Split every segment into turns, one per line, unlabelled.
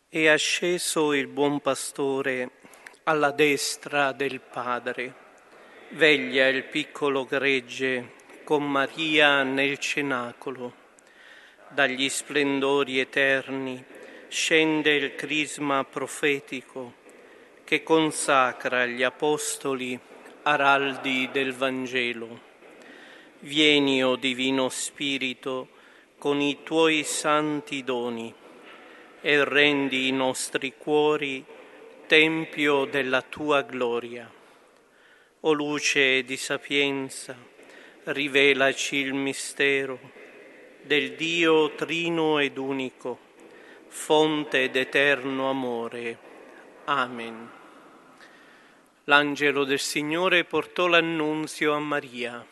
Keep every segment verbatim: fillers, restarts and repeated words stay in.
È asceso il buon pastore alla destra del Padre. Veglia il piccolo gregge con Maria nel cenacolo. Dagli splendori eterni scende il crisma profetico che consacra gli apostoli araldi del Vangelo. Vieni, o Divino Spirito, con i tuoi santi doni e rendi i nostri cuori tempio della tua gloria. O luce di sapienza, rivelaci il mistero del Dio trino ed unico, fonte d'eterno amore. Amen. L'angelo del Signore portò l'annunzio a Maria.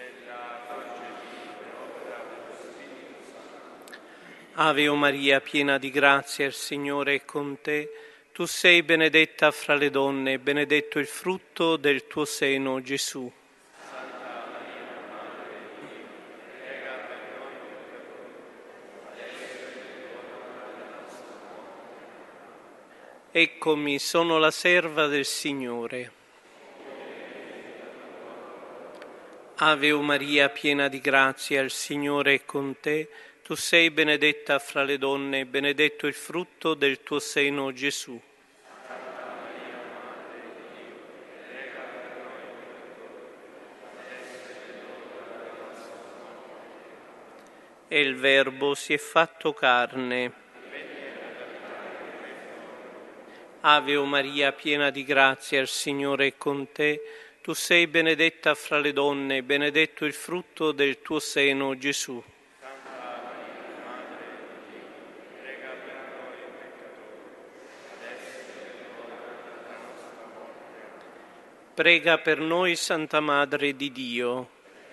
Ave o Maria, piena di grazia, il Signore è con te. Tu sei benedetta fra le donne, e benedetto il frutto del tuo seno, Gesù.
Santa Maria, Madre di Dio, prega per noi peccatori, adesso è l'ora della nostra morte.
Eccomi, sono la serva del Signore. Ave o Maria, piena di grazia, il Signore è con te. Tu sei benedetta fra le donne, e benedetto il frutto del tuo seno, Gesù.
Santa Maria, Madre di Dio, prega per noi peccatori, adesso è l'ora della nostra morte.
E il Verbo si è fatto carne. Ave o Maria, piena di grazia, il Signore è con te. Tu sei benedetta fra le donne, e benedetto il frutto del tuo seno, Gesù. Prega per noi, Santa Madre di Dio.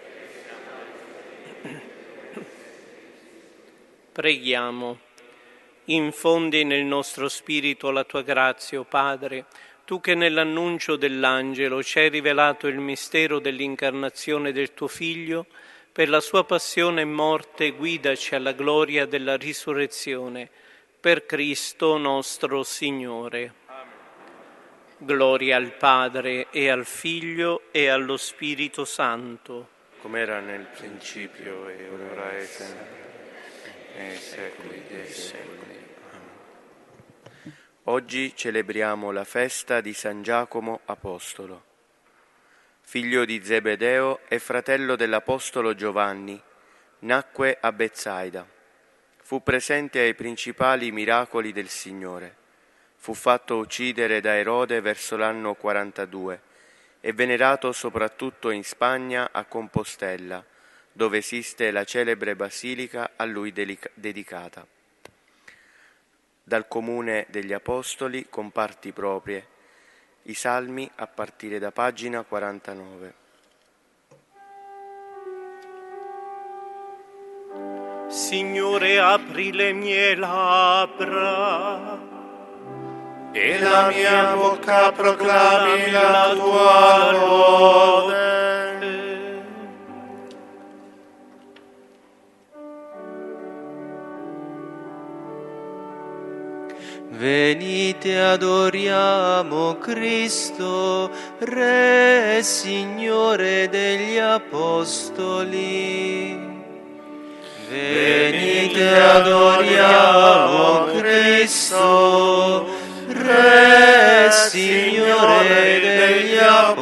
Preghiamo. Infondi nel nostro spirito la tua grazia, o Padre, tu che nell'annuncio dell'angelo ci hai rivelato il mistero dell'incarnazione del tuo Figlio, per la sua passione e morte guidaci alla gloria della risurrezione. Per Cristo nostro Signore. Gloria al Padre e al Figlio e allo Spirito Santo.
Come era nel principio e ora è sempre, nei secoli dei secoli. Amen. Oggi celebriamo la festa di San Giacomo Apostolo. Figlio di Zebedeo e fratello dell'Apostolo Giovanni, nacque a Betsaida. Fu presente ai principali miracoli del Signore. Fu fatto uccidere da Erode verso l'anno quarantadue e venerato soprattutto in Spagna a Compostella, dove esiste la celebre basilica a lui delica- dedicata. Dal Comune degli Apostoli, con parti proprie, i Salmi a partire da pagina quarantanove.
Signore, apri le mie labbra
e la mia bocca proclami la tua lode.
Venite, adoriamo Cristo, Re e Signore degli Apostoli. Venite, adoriamo Cristo, Re, Signore degli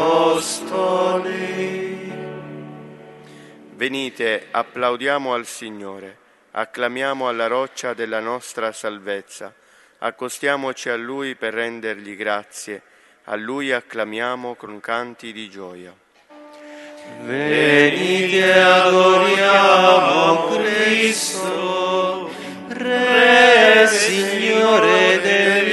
Apostoli.
Venite, applaudiamo al Signore, acclamiamo alla roccia della nostra salvezza, accostiamoci a Lui per rendergli grazie, a Lui acclamiamo con canti di gioia.
Venite, adoriamo Cristo, Re, Signore degli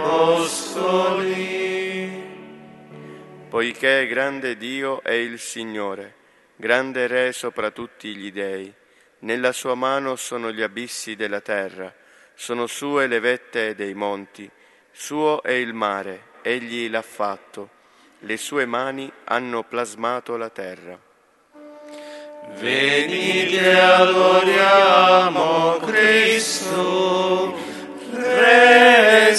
Apostoli.
Poiché grande Dio è il Signore, grande Re sopra tutti gli dei, nella sua mano sono gli abissi della terra, sono sue le vette dei monti, suo è il mare, egli l'ha fatto. Le sue mani hanno plasmato la terra.
Venite, adoriamo Cristo, Re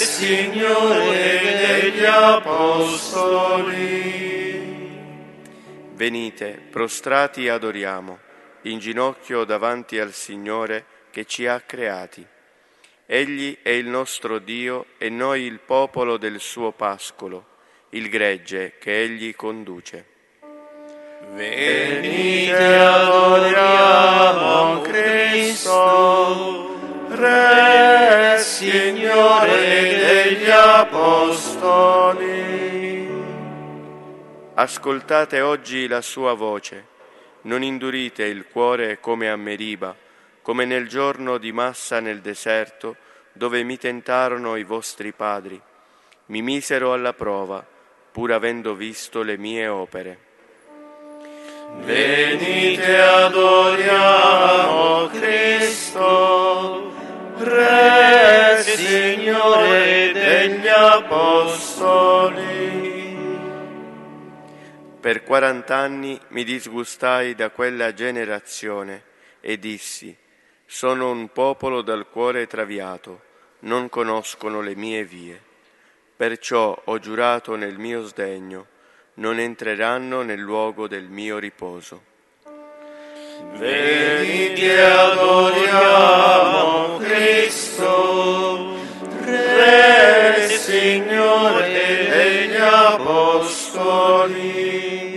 apostoli.
Venite, prostrati adoriamo, in ginocchio davanti al Signore che ci ha creati. Egli è il nostro Dio e noi il popolo del suo pascolo, il gregge che Egli conduce.
Venite, adoriamo Cristo, Re, Signore degli apostoli.
Ascoltate oggi la sua voce, non indurite il cuore come a Meriba, come nel giorno di Massa nel deserto, dove mi tentarono i vostri padri. Mi misero alla prova, pur avendo visto le mie opere.
Venite, adoriamo Cristo, Re, Signore degli apostoli.
Per quarant'anni mi disgustai da quella generazione e dissi: sono un popolo dal cuore traviato, non conoscono le mie vie. Perciò ho giurato nel mio sdegno, non entreranno nel luogo del mio riposo.
Venite, adoriamo Cristo, Re, Signore degli apostoli.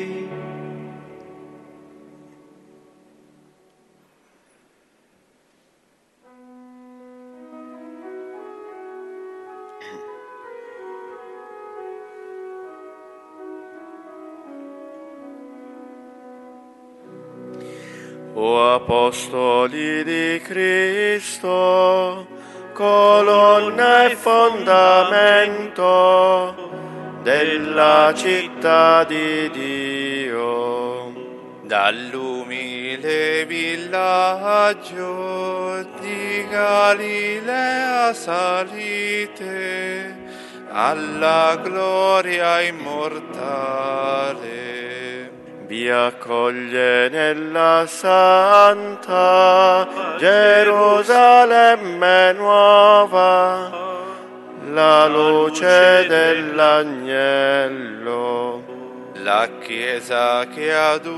O apostoli di Cristo, colonna e fondamento della città di Dio,
Dall'umile villaggio di Galilea salite alla gloria immortale.
vi accoglie nella santa Gerusalemme nuova la luce dell'agnello.
La Chiesa che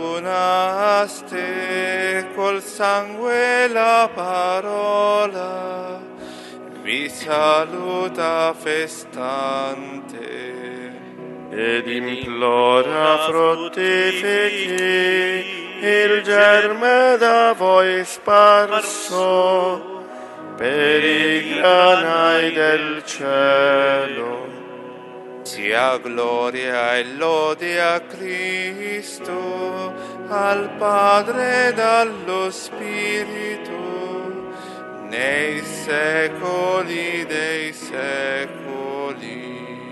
adunaste col sangue e la parola vi saluta festante
ed implora fruttifichi il germe da voi sparso per i granai del cielo.
Sia gloria e lode a Cristo, al Padre e allo Spirito, nei secoli dei secoli.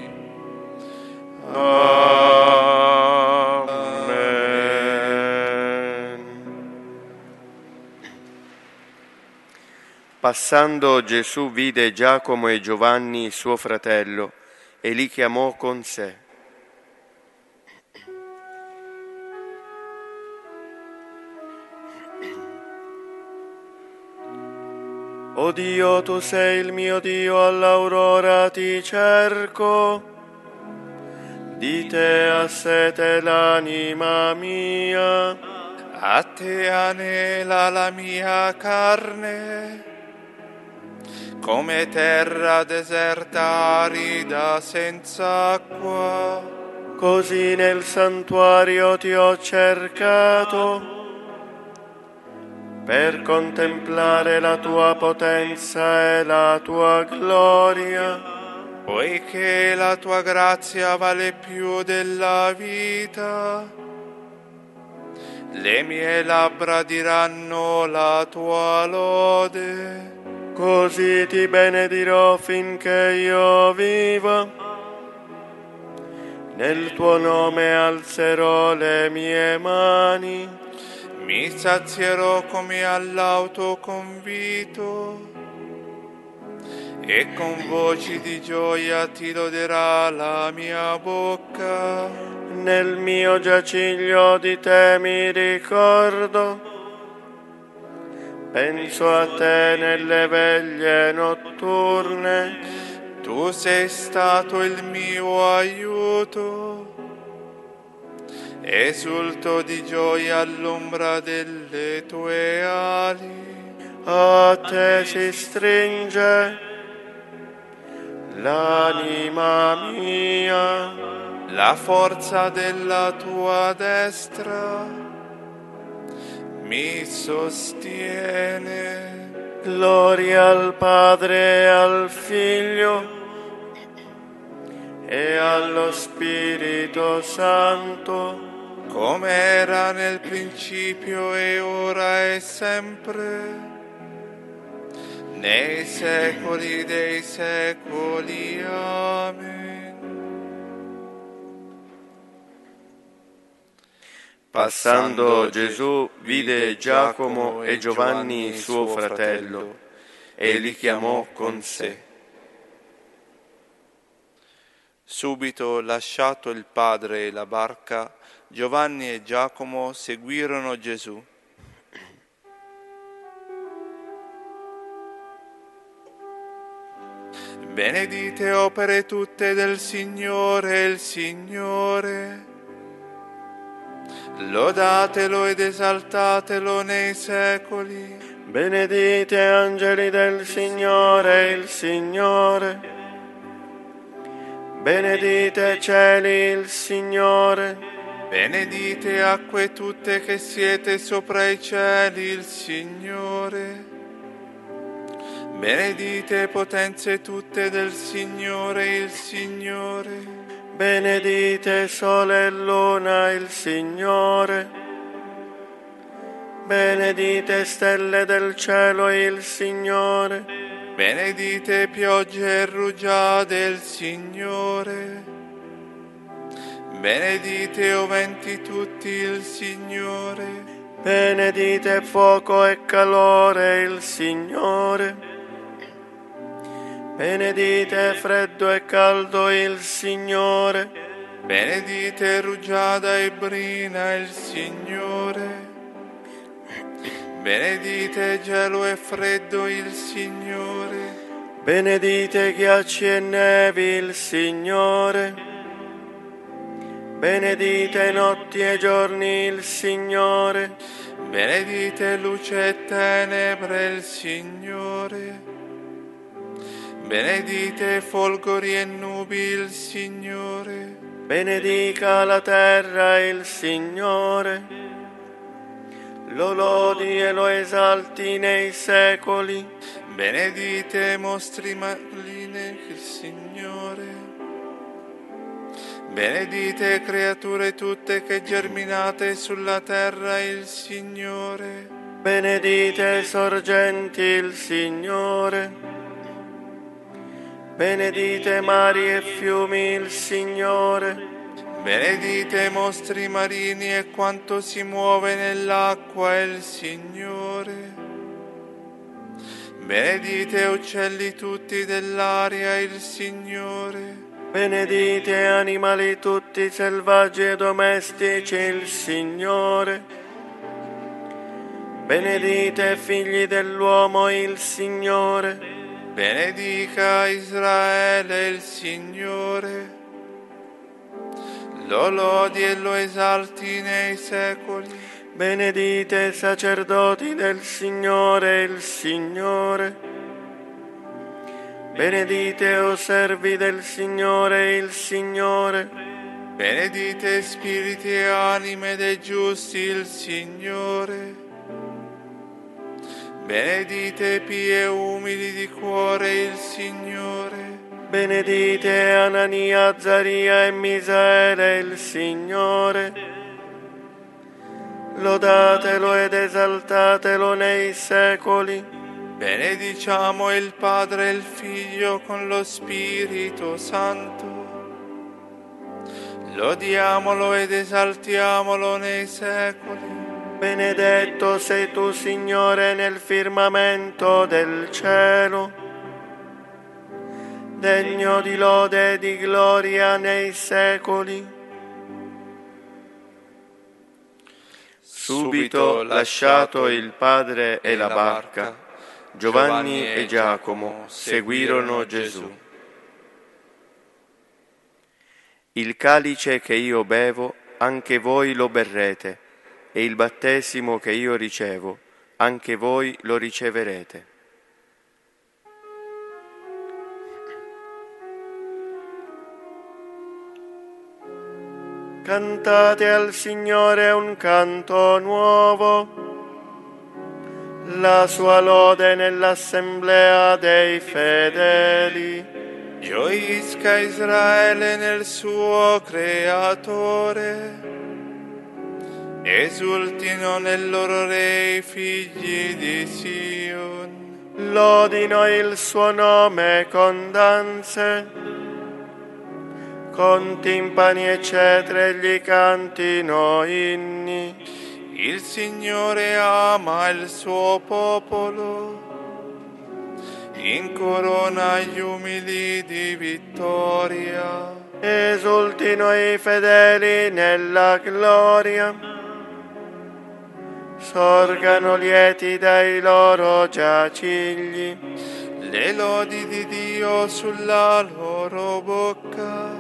Amen. Passando Gesù vide Giacomo e Giovanni, suo fratello, e li chiamò con sé. O Dio, tu sei il mio Dio, all'aurora ti cerco. Di te ha sete l'anima mia.
A te anela la mia carne, come terra deserta arida senza acqua.
Così nel santuario ti ho cercato, per contemplare la tua potenza e la tua gloria.
Poiché la tua grazia vale più della vita, le mie labbra diranno la tua lode.
Così ti benedirò finché io viva, nel tuo nome alzerò le mie mani.
Mi sazierò come all'autoconvito, e con voci di gioia ti loderà la mia bocca.
Nel mio giaciglio di te mi ricordo, penso a te nelle veglie notturne.
Tu sei stato il mio aiuto, esulto di gioia all'ombra delle tue ali.
A te si stringe l'anima mia,
La forza della tua destra mi sostiene.
gloria al Padre e al Figlio e allo Spirito Santo,
Come era nel principio e ora e sempre, nei secoli dei secoli. Amen.
Passando Gesù vide Giacomo e Giovanni suo fratello e li chiamò con sé.
Subito lasciato il padre e la barca, Giovanni e Giacomo seguirono Gesù. Benedite opere tutte del Signore, il Signore. Lodatelo ed esaltatelo nei secoli.
Benedite angeli del Signore, il Signore. Benedite cieli, il Signore.
Benedite acque tutte che siete sopra i cieli, il Signore. Benedite potenze tutte del Signore, il Signore.
Benedite sole e luna, il Signore. Benedite stelle del cielo, il Signore.
Benedite piogge e rugiade, il Signore. Benedite o venti tutti, il Signore.
Benedite fuoco e calore, il Signore. Benedite freddo e caldo, il Signore.
Benedite rugiada e brina, il Signore. Benedite gelo e freddo, il Signore.
Benedite ghiacci e nevi, il Signore. Benedite notti e giorni, il Signore.
Benedite luce e tenebre, il Signore. Benedite folgori e nubi, il Signore.
Benedica la terra, il Signore. Lo lodi e lo esalti nei secoli.
Benedite mostri maline, il Signore. Benedite creature tutte che germinate sulla terra, il Signore.
Benedite sorgenti, il Signore. Benedite mari e fiumi, il Signore.
Benedite mostri marini e quanto si muove nell'acqua, il Signore. Benedite uccelli tutti dell'aria, il Signore.
Benedite animali tutti selvaggi e domestici, il Signore. Benedite figli dell'uomo, il Signore.
Benedica Israele, il Signore. Lo lodi e lo esalti nei secoli.
Benedite sacerdoti del Signore, il Signore. Benedite o servi del Signore, il Signore.
Benedite spiriti e anime dei giusti, il Signore. Benedite pie e umili di cuore, il Signore.
Benedite Anania, Azzaria e Misaele, il Signore. Lodatelo ed esaltatelo nei secoli.
Benediciamo il Padre e il Figlio con lo Spirito Santo. Lodiamolo ed esaltiamolo nei secoli.
Benedetto sei tu, Signore, nel firmamento del cielo, degno di lode e di gloria nei secoli. Subito lasciato il padre e la barca, Giovanni e Giacomo seguirono Gesù. Il calice che io bevo, anche voi lo berrete, e il battesimo che io ricevo, anche voi lo riceverete. Cantate al Signore un canto nuovo, la sua lode nell'assemblea dei fedeli.
Gioisca Israele nel suo creatore, esultino nel loro re i figli di Sion.
Lodino il suo nome con danze, con timpani e cetre gli cantino inni.
Il Signore ama il suo popolo, incorona gli umili di vittoria.
Esultino i fedeli nella gloria, sorgano lieti dai loro giacigli.
Le lodi di Dio sulla loro bocca,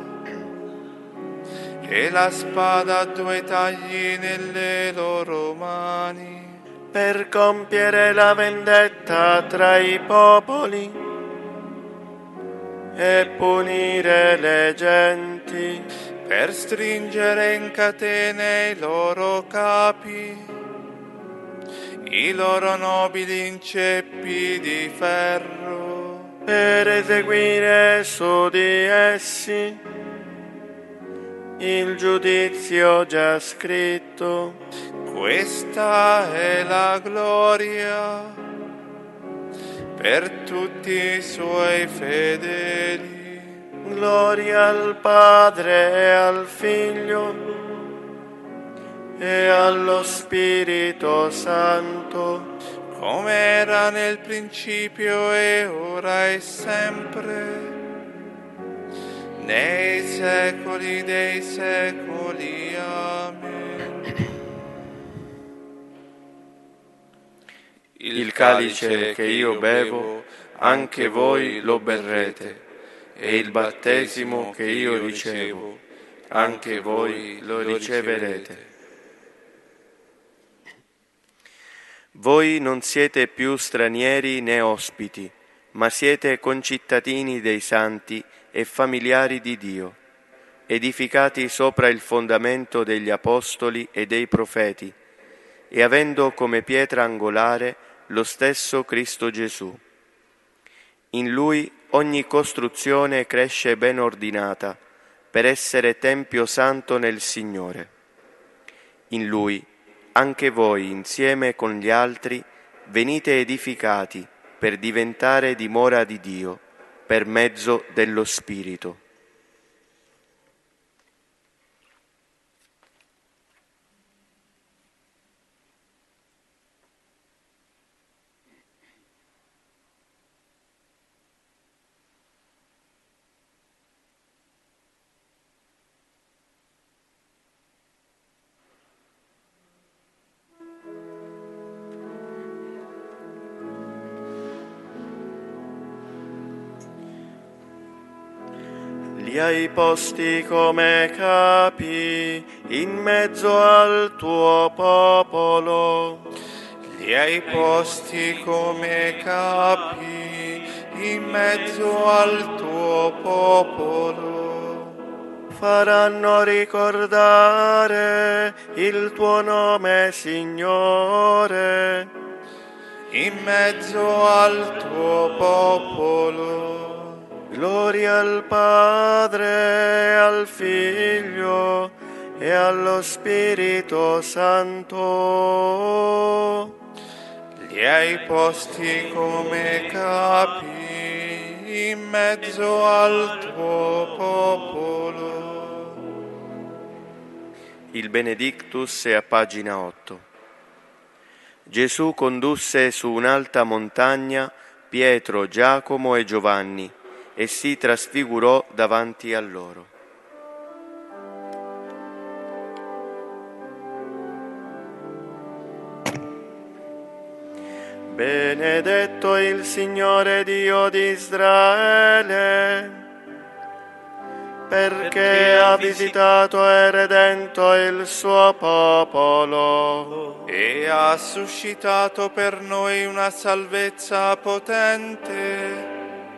e la spada a due tagli nelle loro mani,
per compiere la vendetta tra i popoli e punire le genti,
per stringere in catene i loro capi, i loro nobili in ceppi di ferro,
per eseguire su di essi il giudizio già scritto.
Questa è la gloria per tutti i suoi fedeli.
Gloria al Padre e al Figlio e allo Spirito Santo,
come era nel principio e ora e sempre, nei secoli dei secoli. Amen.
Il calice che io bevo, anche voi lo berrete, e il battesimo che io ricevo, anche voi lo riceverete. Voi non siete più stranieri né ospiti, ma siete concittadini dei santi e familiari di Dio, edificati sopra il fondamento degli apostoli e dei profeti, e avendo come pietra angolare lo stesso Cristo Gesù. In Lui ogni costruzione cresce ben ordinata, per essere tempio santo nel Signore. In Lui anche voi, insieme con gli altri, venite edificati per diventare dimora di Dio, per mezzo dello Spirito. Li hai posti come capi in mezzo al tuo popolo.
Li hai posti come capi in mezzo al tuo popolo.
Faranno ricordare il tuo nome, Signore,
in mezzo al tuo popolo.
Gloria al Padre, al Figlio e allo Spirito Santo.
Li hai posti come capi in mezzo al tuo popolo.
Il Benedictus è a pagina otto. Gesù condusse su un'alta montagna Pietro, Giacomo e Giovanni e si trasfigurò davanti a loro. Benedetto il Signore Dio di Israele, perché ha visitato e redento il suo popolo
e ha suscitato per noi una salvezza potente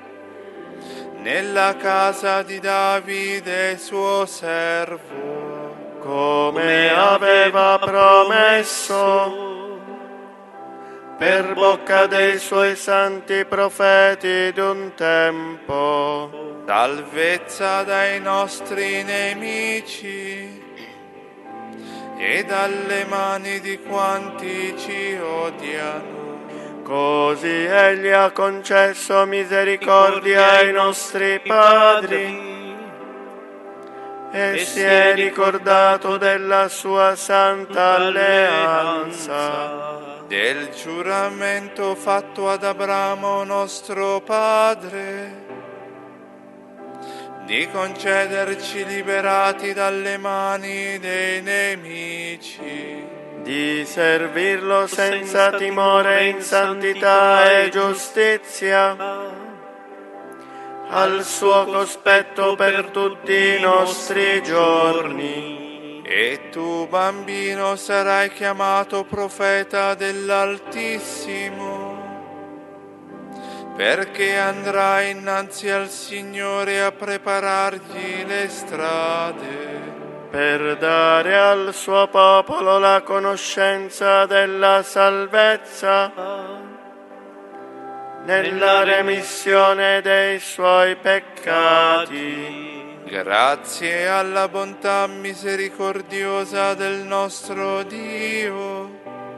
nella casa di Davide suo servo,
come aveva promesso per bocca dei suoi santi profeti d'un tempo.
Salvezza dai nostri nemici e dalle mani di quanti ci odiano.
Così Egli ha concesso misericordia ai nostri padri e si è ricordato della sua santa alleanza,
del giuramento fatto ad Abramo nostro padre, di concederci liberati dalle mani dei nemici,
di servirlo senza timore in santità e giustizia, al suo cospetto per tutti i nostri giorni.
E tu, bambino, sarai chiamato profeta dell'Altissimo, perché andrai innanzi al Signore a preparargli le strade,
per dare al suo popolo la conoscenza della salvezza nella remissione dei suoi peccati.
Grazie alla bontà misericordiosa del nostro Dio,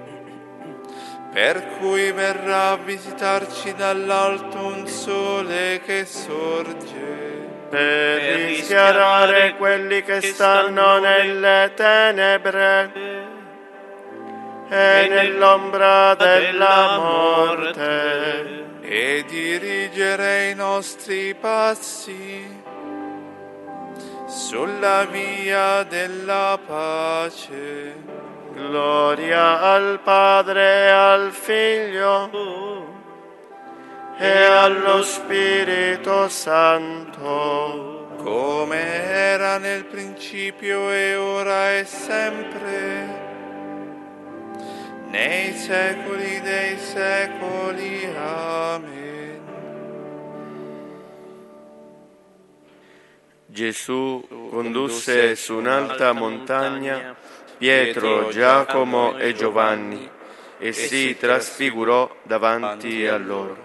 per cui verrà a visitarci dall'alto un sole che sorge,
per rischiarare quelli che stanno nelle tenebre e nell'ombra della morte,
e dirigere i nostri passi sulla via della pace.
Gloria al Padre e al Figlio e allo Spirito Santo,
come era nel principio e ora e sempre, nei secoli dei secoli. Amen.
Gesù condusse su un'alta montagna Pietro, Giacomo e Giovanni e si trasfigurò davanti a loro.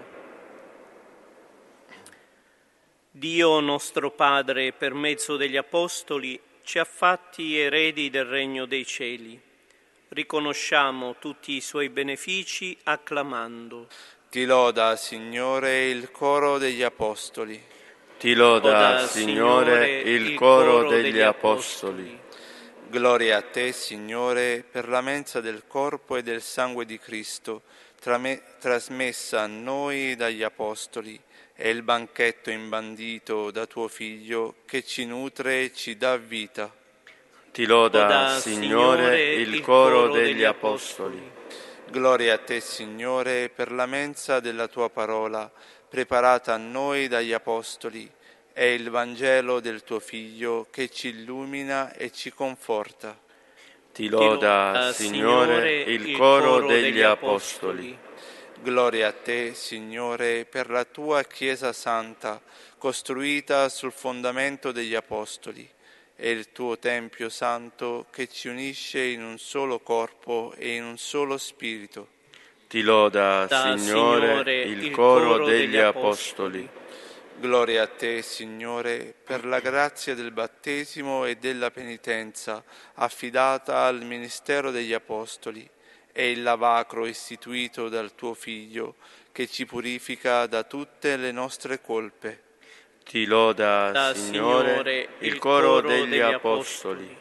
Dio nostro Padre, per mezzo degli Apostoli, ci ha fatti eredi del regno dei cieli. Riconosciamo tutti i suoi benefici acclamando.
Ti loda, Signore, il coro degli Apostoli.
Ti loda, Signore, il coro degli Apostoli.
Gloria a te, Signore, per la mensa del corpo e del sangue di Cristo, trame- trasmessa a noi dagli Apostoli, e il banchetto imbandito da tuo Figlio, che ci nutre e ci dà vita.
Ti loda, Signore, il coro degli Apostoli.
Gloria a te, Signore, per la mensa della tua parola, preparata a noi dagli Apostoli, e il Vangelo del tuo Figlio, che ci illumina e ci conforta.
Ti loda, Signore, il coro degli Apostoli.
Gloria a te, Signore, per la tua Chiesa Santa, costruita sul fondamento degli Apostoli, e il tuo Tempio Santo che ci unisce in un solo corpo e in un solo spirito.
Ti loda,
Da,
Signore,
Signore,
il
il
coro
coro
degli
degli
Apostoli.
Gloria a te, Signore, per la grazia del battesimo e della penitenza affidata al ministero degli Apostoli, e il lavacro istituito dal tuo Figlio, che ci purifica da tutte le nostre colpe.
Ti loda,
Da,
Signore,
Signore,
il coro degli Apostoli.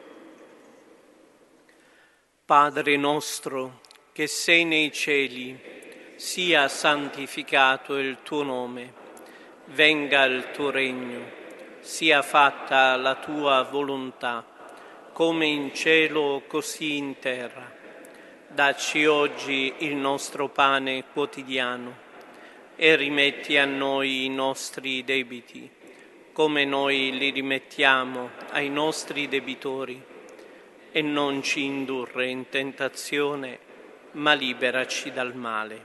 Padre nostro, che sei nei cieli, sia santificato il tuo nome. Venga il tuo regno, sia fatta la tua volontà, come in cielo così in terra. Dacci oggi il nostro pane quotidiano e rimetti a noi i nostri debiti, come noi li rimettiamo ai nostri debitori, e non ci indurre in tentazione, ma liberaci dal male.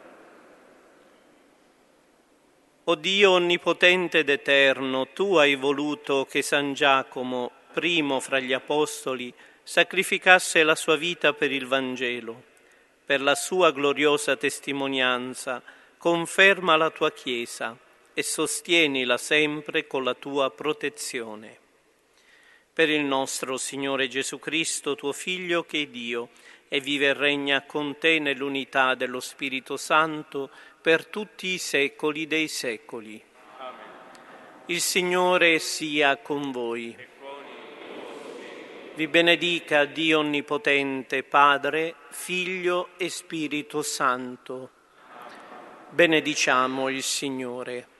O Dio onnipotente ed eterno, Tu hai voluto che San Giacomo, primo fra gli Apostoli, sacrificasse la sua vita per il Vangelo. Per la sua gloriosa testimonianza, conferma la Tua Chiesa e sostienila sempre con la Tua protezione. Per il nostro Signore Gesù Cristo, Tuo Figlio, che è Dio, e vive e regna con Te nell'unità dello Spirito Santo, per tutti i secoli dei secoli. Amen. Il Signore sia con voi. Vi benedica Dio Onnipotente, Padre, Figlio e Spirito Santo. Benediciamo il Signore.